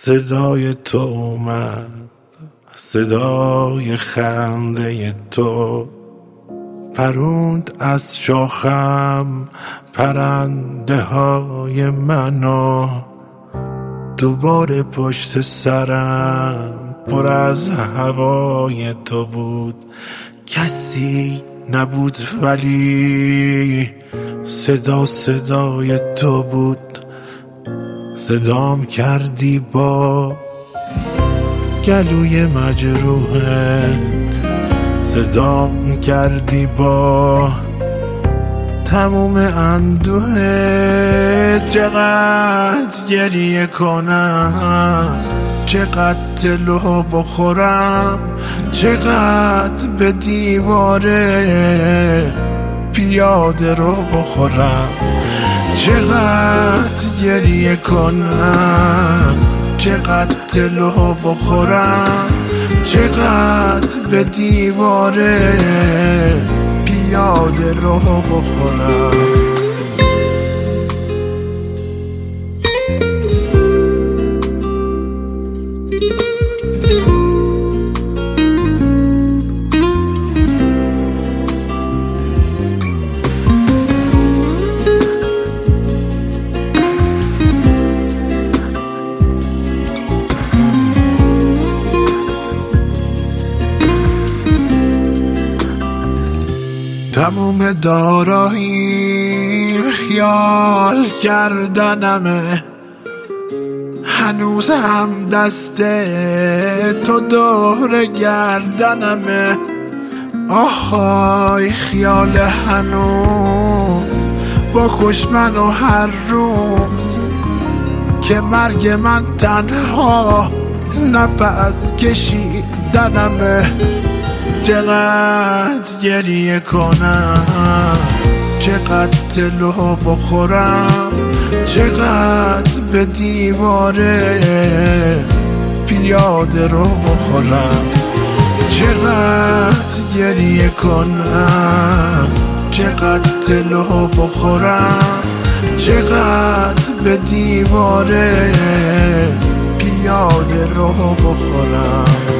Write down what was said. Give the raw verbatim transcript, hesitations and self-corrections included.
صدای تو اومد، صدای خنده تو پروند از شاخم پرنده های منو. دوباره پشت سرم پر از هوای تو بود، کسی نبود ولی صدا صدای تو بود. صدام کردی با گلوی مجروحت، صدام کردی با تموم اندوهت. چقدر گریه کنم، چقدر تلو بخورم، چقدر به دیواره پیاده رو بخورم. چقدر گریه کنم، چقدر تلو بخورم، چقدر به دیواره پیاده رو بخورم. تموم داراییم خیال کردنمه، هنوز هم دست تو دور گردنمه. آهای خیال هنوز با کش منو هر روز، که مرگ من تنها نفس کشیدنمه. چقدر گریه کنم، چقدر تلو بخورم، چقدر به دیواره پیاده رو بخورم. چقدر گریه کنم، چقدر تلو بخورم، چقدر به دیواره پیاده رو بخورم.